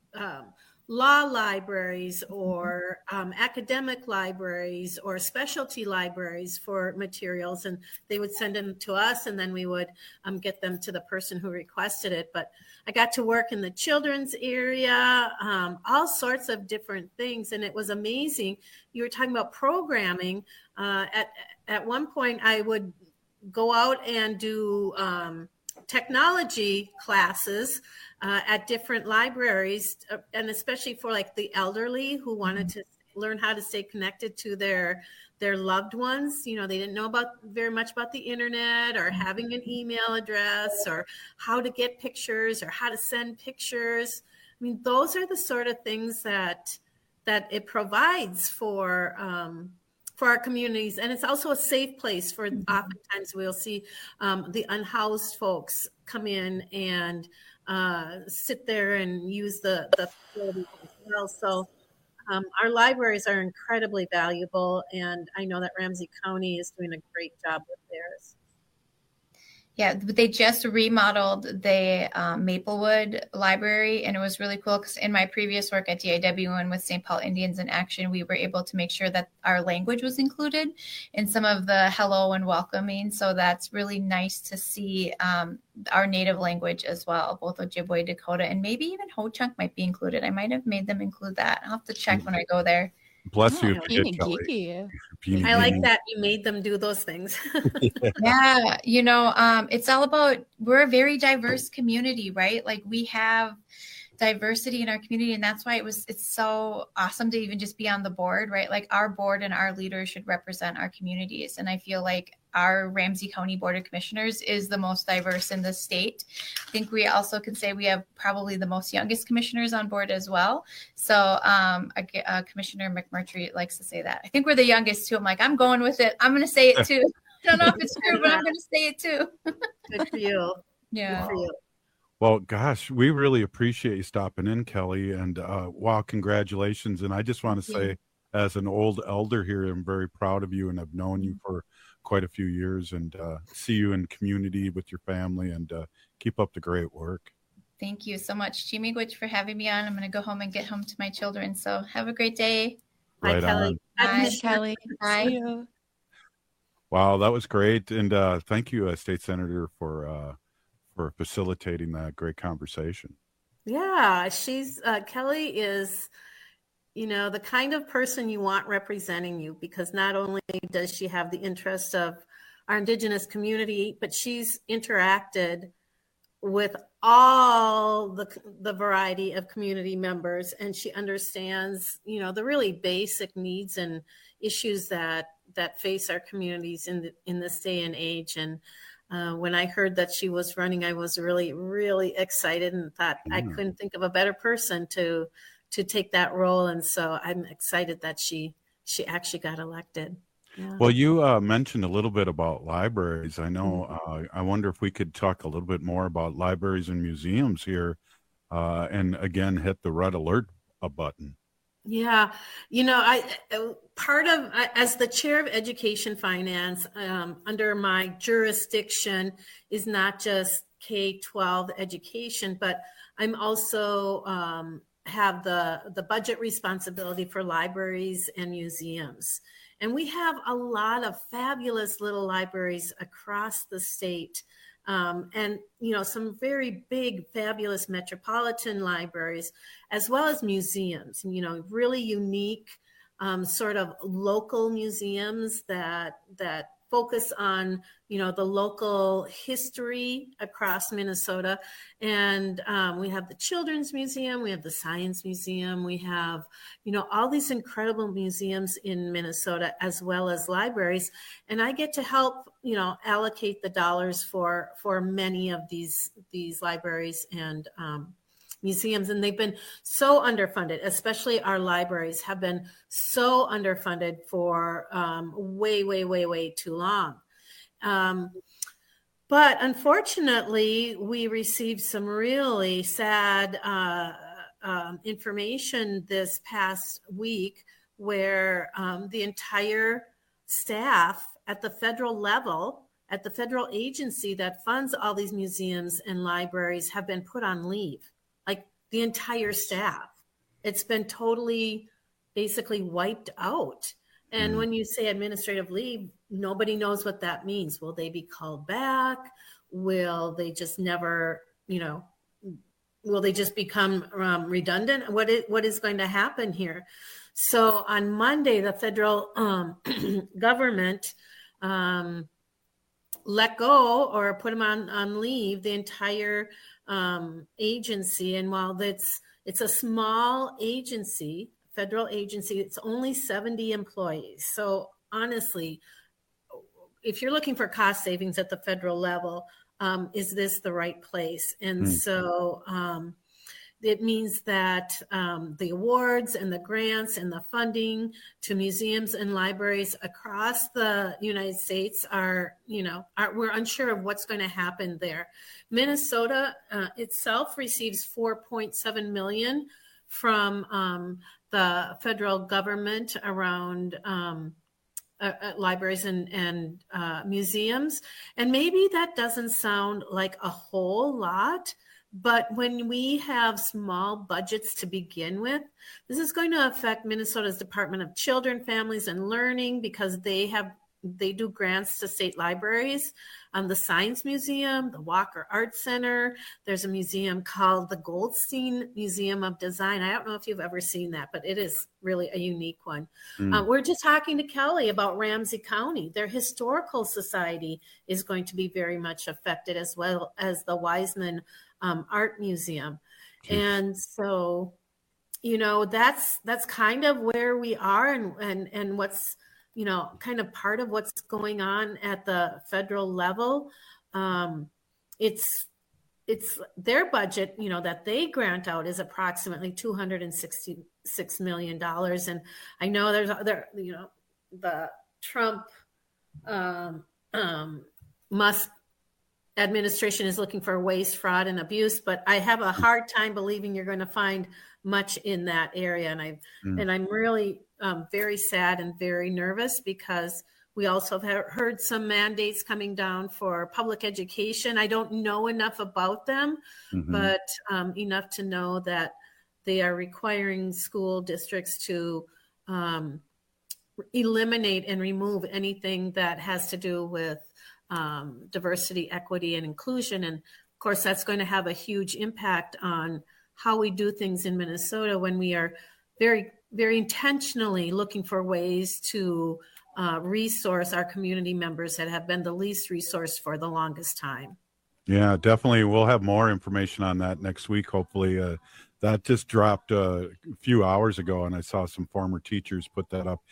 law libraries or academic libraries or specialty libraries for materials, and they would send them to us, and then we would get them to the person who requested it. But I got to work in the children's area, all sorts of different things, and it was amazing. You were talking about programming. At one point, I would go out and do technology classes at different libraries, and especially for like the elderly who wanted to learn how to stay connected to their loved ones. They didn't know very much about the internet or having an email address or how to get pictures or how to send pictures. I mean, those are the sort of things that it provides for for our communities. And it's also a safe place for, oftentimes we'll see the unhoused folks come in and sit there and use the facilities as well. So our libraries are incredibly valuable, and I know that Ramsey County is doing a great job with theirs. Yeah, they just remodeled the Maplewood Library, and it was really cool because in my previous work at DIW and with St. Paul Indians in Action, we were able to make sure that our language was included in some of the hello and welcoming. So that's really nice to see our native language as well, both Ojibwe, Dakota, and maybe even Ho-Chunk might be included. I might have made them include that. I'll have to check when I go there. Bless you. I like that you made them do those things. Yeah, it's all about, we're a very diverse community, right? Like we have diversity in our community, and that's why it's so awesome to even just be on the board, right? Like our board and our leaders should represent our communities, and I feel like our Ramsey County Board of Commissioners is the most diverse in the state. I think we also can say we have probably the most youngest commissioners on board as well. So Commissioner McMurtry likes to say that. I think we're the youngest too. I'm like, I'm going with it. I'm going to say it too. I don't know if it's true, but I'm going to say it too. Good for you. Yeah. Good for you. Well, gosh, we really appreciate you stopping in, Kelly. And wow, congratulations. And I just want to say, as an old elder here, I'm very proud of you, and I've known you for quite a few years, and see you in community with your family, and keep up the great work. Thank you so much, Chimigwich, for having me on. I'm going to go home and get home to my children. So have a great day. Right. Bye, Kelly. Bye, Kelly. Bye. See you. Wow, that was great. And thank you, State Senator, for facilitating that great conversation. Yeah, Kelly is, the kind of person you want representing you, because not only does she have the interest of our Indigenous community, but she's interacted with all the variety of community members, and she understands, the really basic needs and issues that face our communities in this day and age. And when I heard that she was running, I was really, really excited and thought I couldn't think of a better person to take that role. And so I'm excited that she actually got elected. Yeah. Well, you mentioned a little bit about libraries. I know, I wonder if we could talk a little bit more about libraries and museums here, and again, hit the red alert button. Yeah. As the chair of education finance, under my jurisdiction is not just K-12 education, but I'm also have the budget responsibility for libraries and museums. And we have a lot of fabulous little libraries across the state. And, some very big, fabulous metropolitan libraries, as well as museums, really unique sort of local museums that focus on, the local history across Minnesota. And we have the Children's Museum, we have the Science Museum, we have, all these incredible museums in Minnesota, as well as libraries. And I get to help, allocate the dollars for many of these libraries and museums. And they've been so underfunded, especially our libraries have been so underfunded for way, way, way, way too long. But unfortunately, we received some really sad information this past week where the entire staff at the federal level, at the federal agency that funds all these museums and libraries, have been put on leave. Like the entire staff. It's been totally basically wiped out. And when you say administrative leave, nobody knows what that means. Will they be called back? Will they just never, will they just become redundant? What is going to happen here? So on Monday, the federal government let go or put them on leave, the entire agency. And while it's a small agency, federal agency, it's only 70 employees. So honestly, if you're looking for cost savings at the federal level, is this the right place? And so, it means that the awards and the grants and the funding to museums and libraries across the United States we're unsure of what's going to happen there. Minnesota itself receives $4.7 million from the federal government around libraries and museums. And maybe that doesn't sound like a whole lot, but when we have small budgets to begin with, this is going to affect Minnesota's Department of Children, Families, and Learning, because they do grants to state libraries. The Science Museum, the Walker Art Center. There's a museum called the Goldstein Museum of Design. I don't know if you've ever seen that, but it is really a unique one. We're just talking to Kelly about Ramsey County. Their historical society is going to be very much affected, as well as the Wiseman Art Museum. And so, that's kind of where we are and what's, kind of part of what's going on at the federal level. It's their budget, that they grant out is approximately $266 million. And I know there's other, the Trump Musk administration is looking for waste, fraud, and abuse, but I have a hard time believing you're going to find much in that area. And I'm really very sad and very nervous, because we also have heard some mandates coming down for public education. I don't know enough about them, but enough to know that they are requiring school districts to eliminate and remove anything that has to do with diversity, equity, and inclusion. And of course, that's going to have a huge impact on how we do things in Minnesota when we are very, very intentionally looking for ways to resource our community members that have been the least resourced for the longest time. Yeah, definitely. We'll have more information on that next week, hopefully. That just dropped a few hours ago, and I saw some former teachers put that up.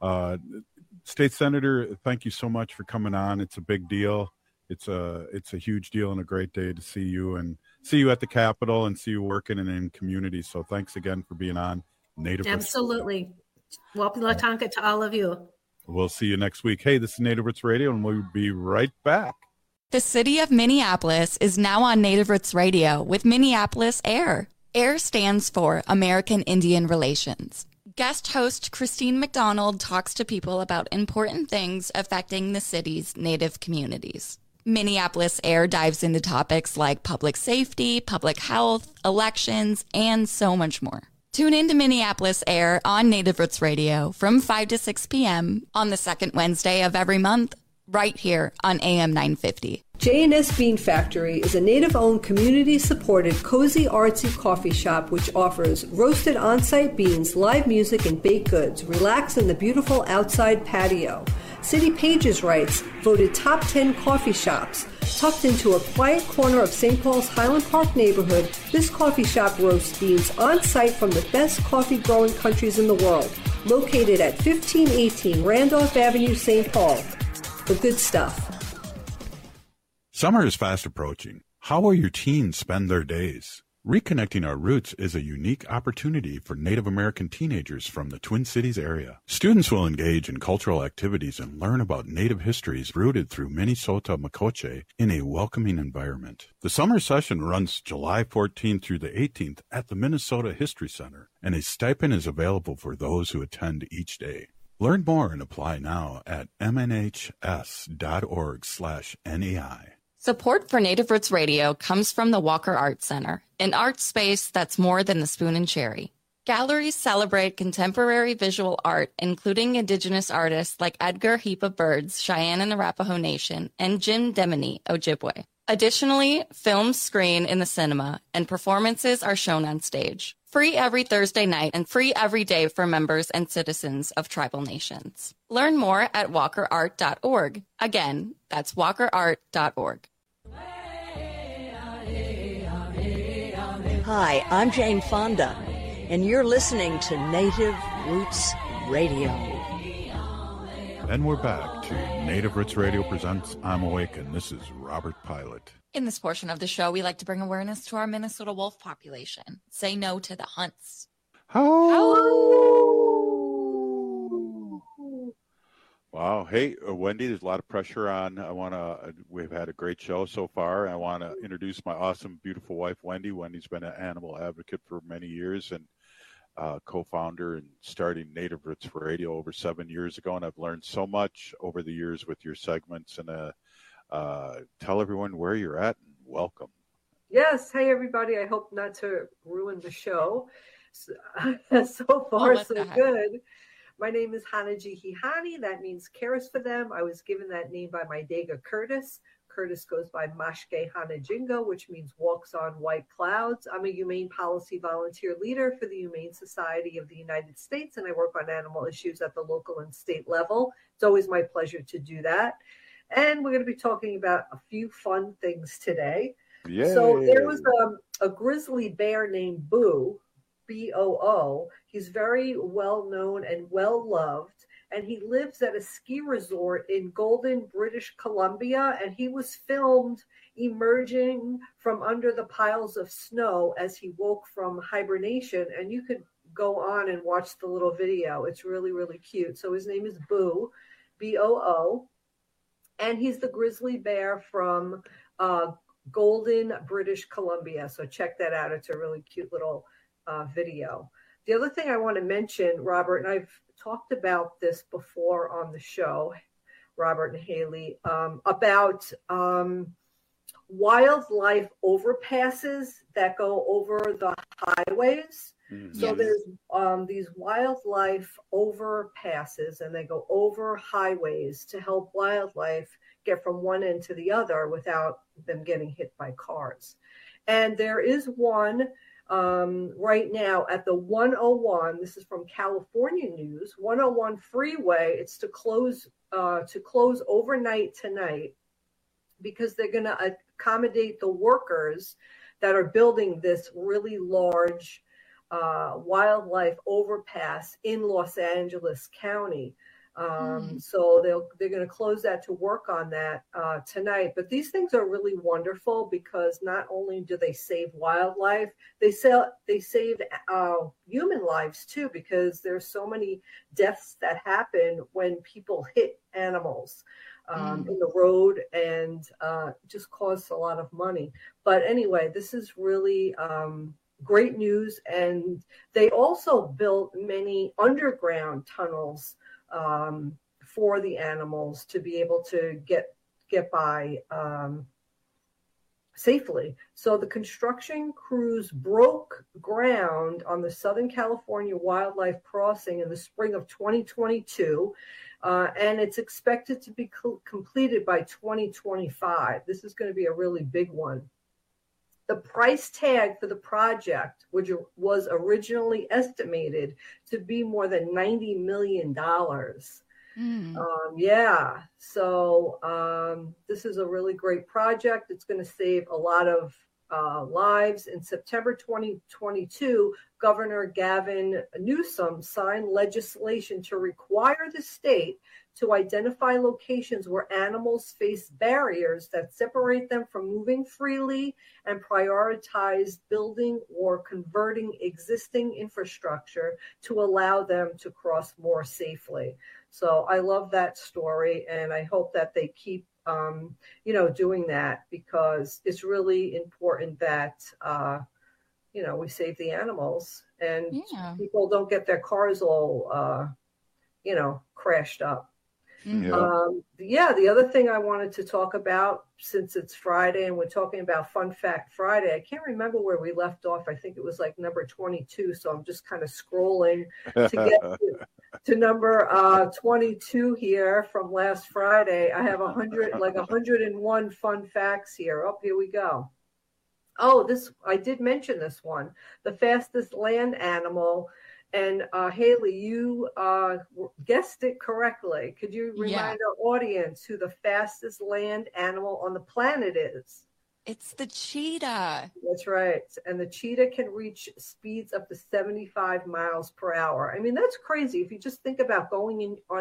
State Senator, thank you so much for coming on. It's a big deal. It's a huge deal and a great day to see you at the Capitol and see you working in community. So thanks again for being on Native Roots. Absolutely. Wapila Tonka to all of you. We'll see you next week. Hey, this is Native Roots Radio, and we'll be right back. The city of Minneapolis is now on Native Roots Radio with Minneapolis AIR. AIR stands for American Indian Relations. Guest host Christine McDonald talks to people about important things affecting the city's Native communities. Minneapolis AIR dives into topics like public safety, public health, elections, and so much more. Tune in to Minneapolis AIR on Native Roots Radio from 5 to 6 p.m. on the second Wednesday of every month, right here on AM 950. J&S Bean Factory is a Native-owned, community-supported, cozy, artsy coffee shop which offers roasted on-site beans, live music, and baked goods. Relax in the beautiful outside patio. City Pages writes, voted top 10 coffee shops. Tucked into a quiet corner of St. Paul's Highland Park neighborhood, this coffee shop roasts beans on-site from the best coffee-growing countries in the world. Located at 1518 Randolph Avenue, St. Paul. The good stuff. Summer is fast approaching. How will your teens spend their days? Reconnecting Our Roots is a unique opportunity for Native American teenagers from the Twin Cities area. Students will engage in cultural activities and learn about Native histories rooted through Minnesota Makoche in a welcoming environment. The summer session runs July 14th through the 18th at the Minnesota History Center, and a stipend is available for those who attend each day. Learn more and apply now at mnhs.org/NEI. Support for Native Roots Radio comes from the Walker Art Center, an art space that's more than the spoon and cherry. Galleries celebrate contemporary visual art, including Indigenous artists like Edgar Heap of Birds, Cheyenne and Arapaho Nation, and Jim Demini, Ojibwe. Additionally, films screen in the cinema, and performances are shown on stage. Free every Thursday night and free every day for members and citizens of tribal nations. Learn more at walkerart.org. Again, that's walkerart.org. Hi, I'm Jane Fonda, and you're listening to Native Roots Radio. And we're back. to Native Roots Radio presents I'm Awake, and this is Robert Pilot. In this portion of the show, we like to bring awareness to our Minnesota wolf population. Say no to the hunts. Wow. Hey, Wendy, there's a lot of pressure on. We've had a great show so far. I want to introduce my awesome, beautiful wife, Wendy. Wendy's been an animal advocate for many years and co-founder and starting Native Roots Radio over 7 years ago. And I've learned so much over the years with your segments. And tell everyone where you're at and welcome. Yes. Hey, everybody. I hope not to ruin the show. So far, so good. My name is Hanaji Hihani. That means cares for them. I was given that name by my Dega Curtis. Curtis goes by Mashke Hanajingo, which means walks on white clouds. I'm a humane policy volunteer leader for the Humane Society of the United States, and I work on animal issues at the local and state level. It's always my pleasure to do that. And we're going to be talking about a few fun things today. Yay. So there was a grizzly bear named Boo, B-O-O. He's very well known and well loved, and he lives at a ski resort in Golden, British Columbia, and he was filmed emerging from under the piles of snow as he woke from hibernation, and you could go on and watch the little video. It's really, really cute. So his name is Boo, B-O-O, and he's the grizzly bear from Golden, British Columbia. So check that out. It's a really cute little video. The other thing I want to mention, Robert, and I've talked about this before on the show, Robert and Haley, about wildlife overpasses that go over the highways. Mm-hmm. So there's these wildlife overpasses, and they go over highways to help wildlife get from one end to the other without them getting hit by cars. And there is one right now at the 101. This is from California News. 101 freeway. It's to close overnight tonight because they're going to accommodate the workers that are building this really large wildlife overpass in Los Angeles County. So they're going to close that to work on that tonight. But these things are really wonderful because not only do they save wildlife, they save human lives too, because there's so many deaths that happen when people hit animals in the road and just costs a lot of money. But anyway, this is really great news. And they also built many underground tunnels for the animals to be able to get by safely. So the construction crews broke ground on the Southern California Wildlife Crossing in the spring of 2022, and it's expected to be completed by 2025. This is going to be a really big one. The price tag for the project, which was originally estimated to be more than $90 million. So this is a really great project. It's going to save a lot of lives. In September 2022, Governor Gavin Newsom signed legislation to require the state to identify locations where animals face barriers that separate them from moving freely and prioritize building or converting existing infrastructure to allow them to cross more safely. So I love that story, and I hope that they keep doing that, because it's really important that we save the animals and people don't get their cars all crashed up. The other thing I wanted to talk about, since it's Friday and we're talking about Fun Fact Friday, I can't remember where we left off. I think it was like number 22. So I'm just kind of scrolling to get to number 22 here from last Friday. I have 101 fun facts here. Oh, here we go. Oh, I did mention this one. The fastest land animal. And Haley, you guessed it correctly. Could you remind our audience who the fastest land animal on the planet is? It's the cheetah. That's right. And the cheetah can reach speeds up to 75 miles per hour. I mean, that's crazy. If you just think about going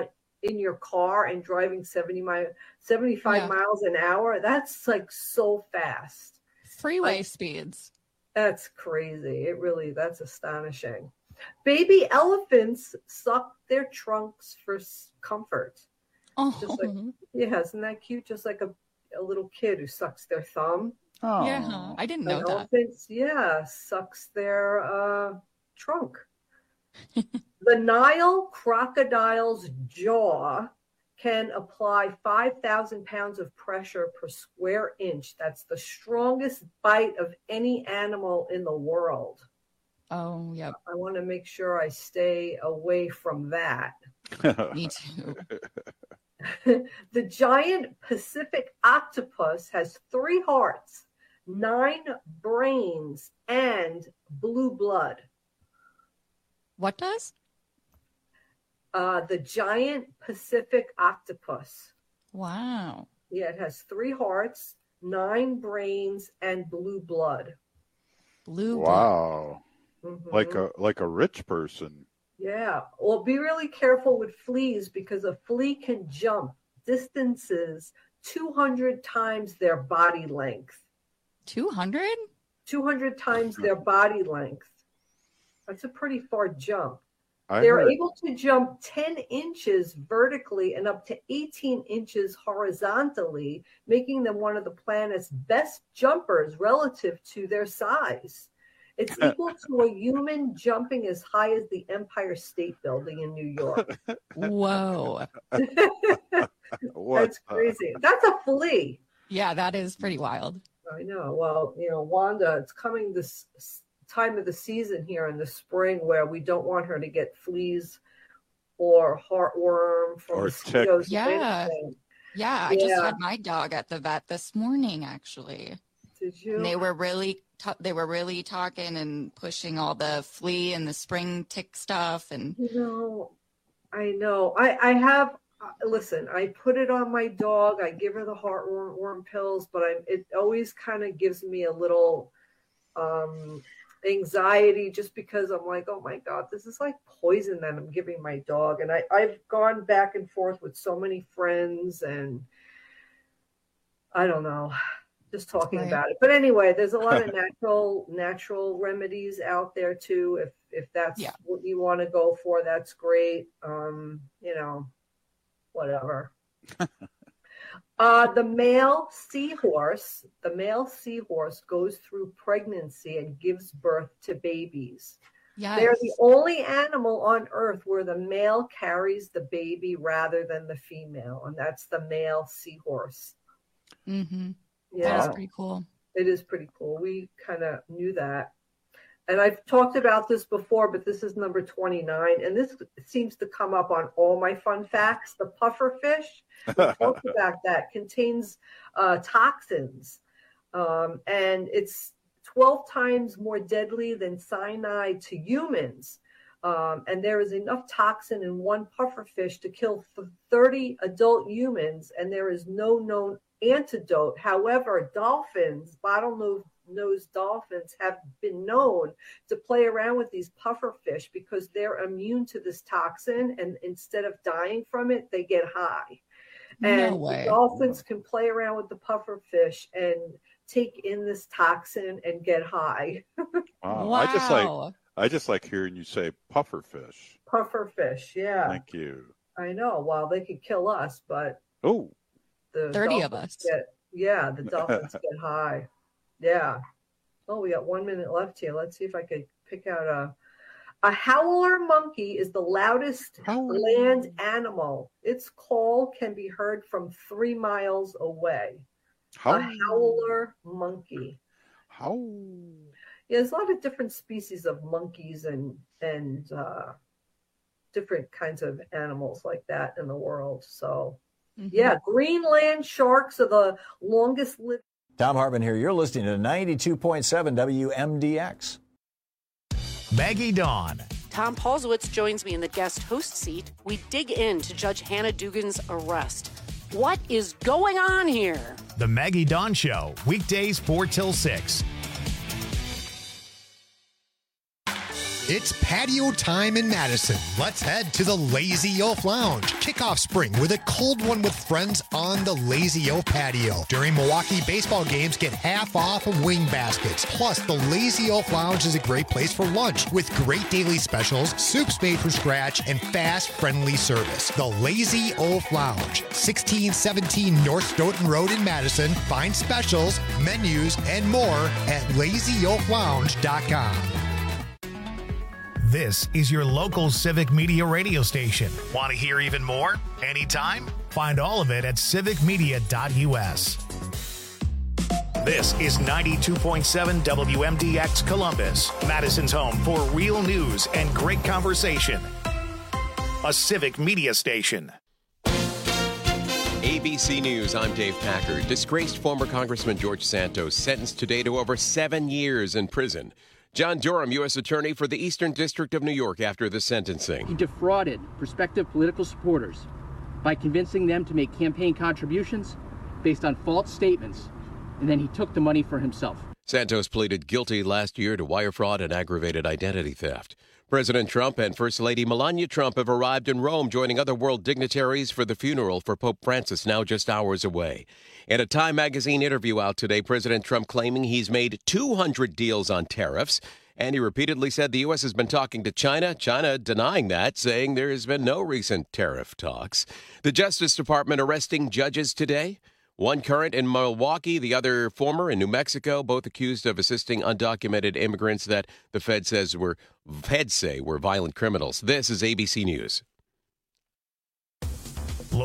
in your car and driving 75 miles an hour. That's like so fast. Freeway speeds. That's crazy. That's astonishing. Baby elephants suck their trunks for comfort. Oh, isn't that cute? Just like a little kid who sucks their thumb. Oh, yeah, I didn't know that. Elephants, sucks their trunk. The Nile crocodile's jaw can apply 5,000 pounds of pressure per square inch. That's the strongest bite of any animal in the world. Oh, yep. I want to make sure I stay away from that. Me too. The giant Pacific octopus has 3 hearts, 9 brains, and blue blood. What does? The giant Pacific octopus. Wow. Yeah, it has 3 hearts, 9 brains, and blue blood. Wow. Mm-hmm. Like a rich person. Yeah. Well, be really careful with fleas because a flea can jump distances 200 times their body length. 200? 200 times their body length. That's a pretty far jump. They're able to jump 10 inches vertically and up to 18 inches horizontally, making them one of the planet's best jumpers relative to their size. It's equal to a human jumping as high as the Empire State Building in New York. Whoa. That's crazy. That's a flea. Yeah, that is pretty wild. I know. Well, Wanda, it's coming this time of the season here in the spring where we don't want her to get fleas or heartworm from mosquitoes. Yeah. Yeah, I just had my dog at the vet this morning, actually. Did you? And they were really talking and pushing all the flea and the spring tick stuff. And I know. I have. Listen, I put it on my dog. I give her the heartworm pills, but it always kind of gives me a little anxiety just because I'm like, oh my God, this is like poison that I'm giving my dog. And I've gone back and forth with so many friends and I don't know, just talking about it. But anyway, there's a lot of natural remedies out there too. If that's what you want to go for, that's great. Whatever. The male seahorse goes through pregnancy and gives birth to babies. Yes. They're the only animal on earth where the male carries the baby rather than the female, and that's the male seahorse. Mm-hmm. Yeah, that's pretty cool. It is pretty cool. We kind of knew that. And I've talked about this before, but this is number 29. And this seems to come up on all my fun facts. The pufferfish, we talked about that, contains toxins. And it's 12 times more deadly than cyanide to humans. And there is enough toxin in one pufferfish to kill 30 adult humans. And there is no known antidote. However, dolphins, bottlenose dolphins have been known to play around with these pufferfish because they're immune to this toxin, and instead of dying from it, they get high. And the dolphins can play around with the pufferfish and take in this toxin and get high. Wow. I just like hearing you say pufferfish. Pufferfish, yeah. Thank you. I know. Well, they could kill us, but the 30 of us. The dolphins get high. Yeah. Oh, we got 1 minute left here. Let's see if I could pick out a howler monkey is the loudest land animal. Its call can be heard from 3 miles away. A howler monkey. Yeah, there's a lot of different species of monkeys and different kinds of animals like that in the world. So, yeah, Greenland sharks are the longest living. Tom Hartman here. You're listening to 92.7 WMDX. Maggie Dawn. Tom Paulsowitz joins me in the guest host seat. We dig into Judge Hannah Dugan's arrest. What is going on here? The Maggie Dawn Show, weekdays 4 till 6. It's patio time in Madison. Let's head to the Lazy Oaf Lounge. Kick off spring with a cold one with friends on the Lazy Oaf patio. During Milwaukee baseball games, get half off of wing baskets. Plus, the Lazy Oaf Lounge is a great place for lunch with great daily specials, soups made from scratch, and fast, friendly service. The Lazy Oaf Lounge, 1617 North Stoughton Road in Madison. Find specials, menus, and more at lazyoaflounge.com. This is your local Civic Media radio station. Want to hear even more? Anytime? Find all of it at civicmedia.us. This is 92.7 WMDX Columbus, Madison's home for real news and great conversation. A Civic Media station. ABC News, I'm Dave Packard. Disgraced former Congressman George Santos sentenced today to over 7 years in prison. John Durham, U.S. Attorney for the Eastern District of New York, after the sentencing. He defrauded prospective political supporters by convincing them to make campaign contributions based on false statements, and then he took the money for himself. Santos pleaded guilty last year to wire fraud and aggravated identity theft. President Trump and First Lady Melania Trump have arrived in Rome, joining other world dignitaries for the funeral for Pope Francis, now just hours away. In a Time magazine interview out today, President Trump claiming he's made 200 deals on tariffs, and he repeatedly said the U.S. has been talking to China. China denying that, saying there has been no recent tariff talks. The Justice Department arresting judges today. One current in Milwaukee, the other former in New Mexico, both accused of assisting undocumented immigrants that the Feds say were violent criminals. This is ABC News.